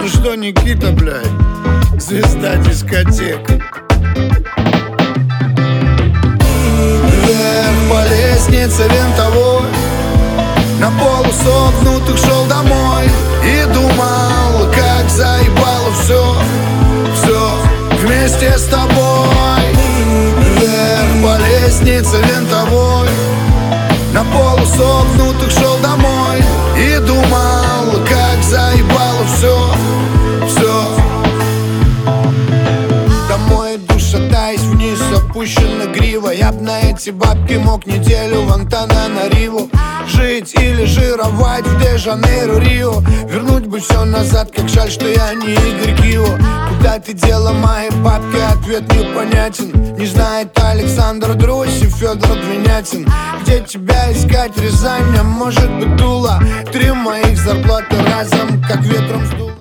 Ну что, Никита, блядь, звезда дискотек. Вверх по лестнице винтовой, на полусогнутых шел домой и думал, как заебало все вместе с тобой. Вверх по лестнице винтовой, на полусогнутых шел домой и думал, как заебало все. Домой иду, шатаясь вниз, опущена грива. Я б на эти бабки мог неделю в Антананариву жить или жировать в Де-Жанейро, Рио. Вернуть бы все назад, как жаль, что я не Игорь Кио. Куда ты дела мои бабки, ответ непонятен. Не знает Александр Друзь и Федор Двинятин. Где тебя искать, Рязань, а может быть Тула? 3 моих зарплаты разом, как ветром сдуло.